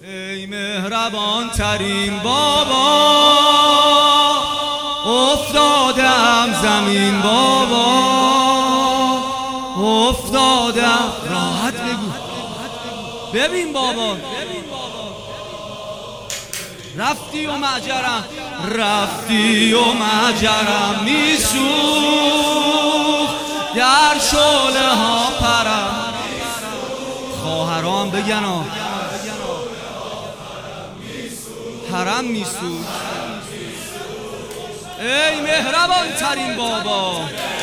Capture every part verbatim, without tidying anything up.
ای مهربان ترین بابا، افتادم زمین بابا، افتادم. راحت بگو. ببین بابا، رفتی و مجرم، رفتی و مجرم میسوخت، در شعله ها پرم. خواهرام بگن ها، حرم میسوخت. ای مهربان ترین بابا،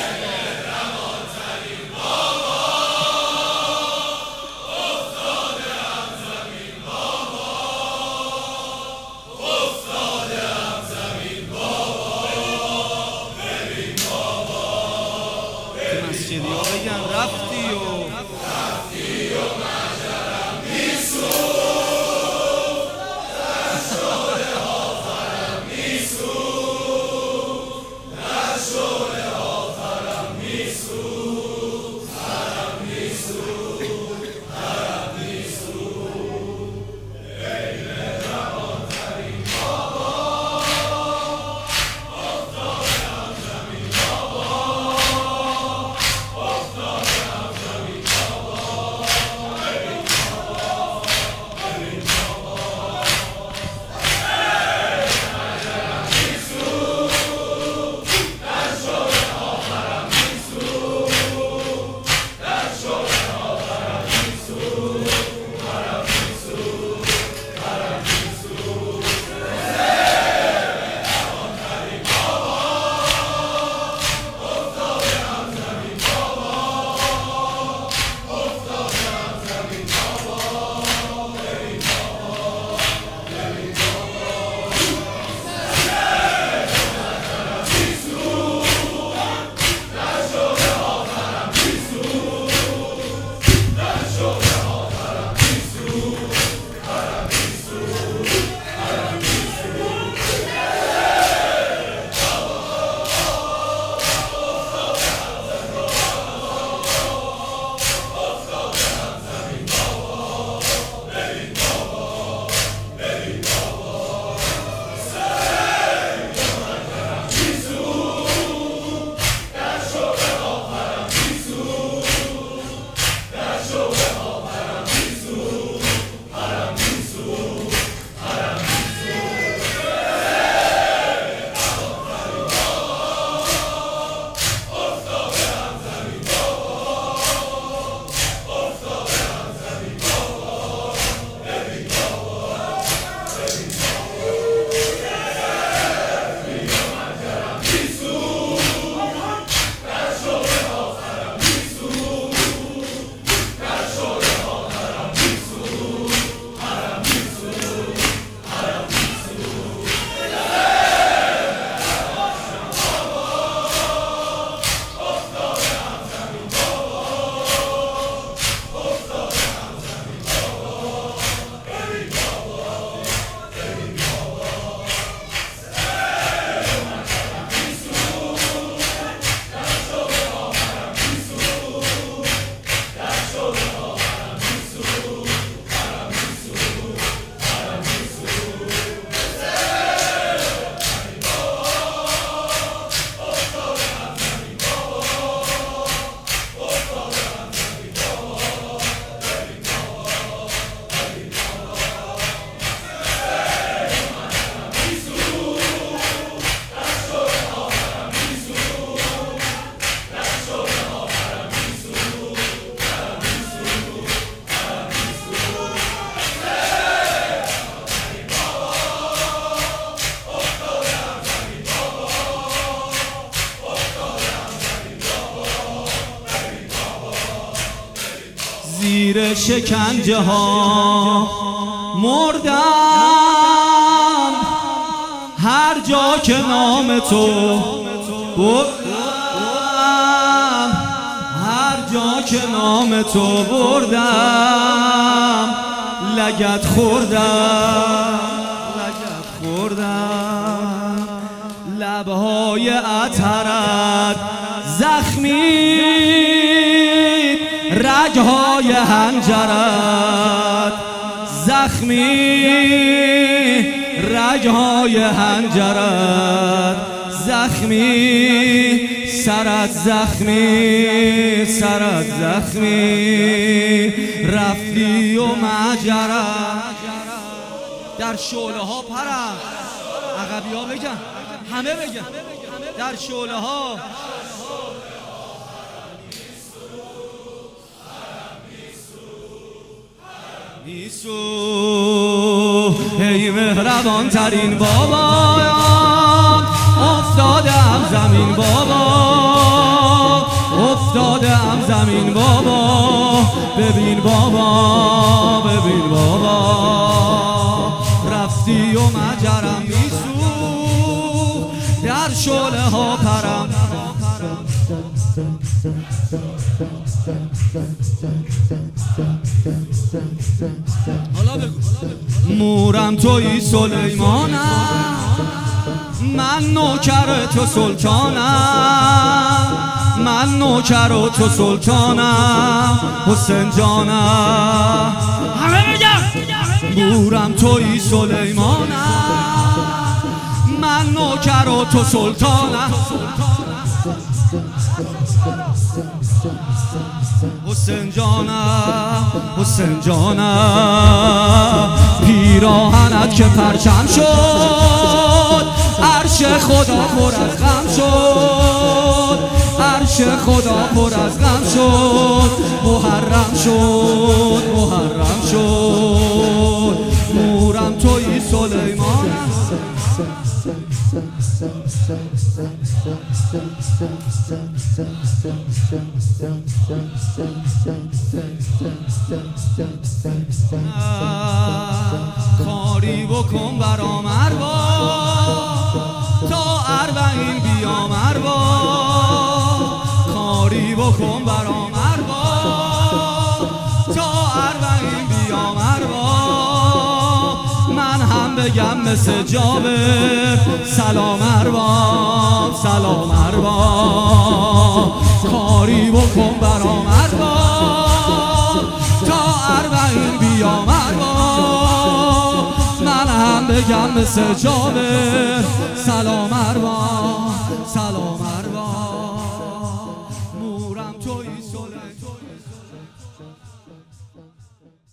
مسجدیا بگن رفتی و رفتی و مجرم میسوخت، در شعله ها پرم میسوخت، در شعله ها پرم میسوخت، پرم میسوخت، پرم میسوخت. ای مهربان ترین بابا، افتادم زمین بابا، زیر شکنجه ها مردم، هر جا که نام تو بردم، هر جا که نام تو بردم، لگد خوردم، لگد خوردم. لبهای عطرت زخمی، رگهای هنجرت زخمی رگهای هنجرت زخمی سرت زخمی سرت زخمی رفتی و مجرت در شعله ها پرم عقبی ها بگن همه بگن در شعله ها میسو ای مهربان ترین بابایان افتادم زمین بابا افتادم زمین بابا ببین بابا ببین بابا رفتی و مجرم میسو در شعله ها پرم حالا بگو مورم تویی سلیمانم من نوکر تو سلطانم من نوکر و تو سلطانم حسین جانم همه بگم مورم تویی سلیمانم من نوکر و تو سلطانم حسین جانم حسین جانم پیراهنت که پرچم شد عرش خدا پر از غم شد عرش خدا پر از غم شد محرم شد محرم شد مورم تویی سلیمانم کاری بکن برام اربا تا اربعین بیام اربا کاری بکن برام اربا تا اربعین بیام اربا من هم بگم مثل جابر سلام ارباب سلام ارباب کاری بکن برام ارباب تا اربعین بیام ارباب من هم بگم مثل جابر سلام ارباب سلام ارباب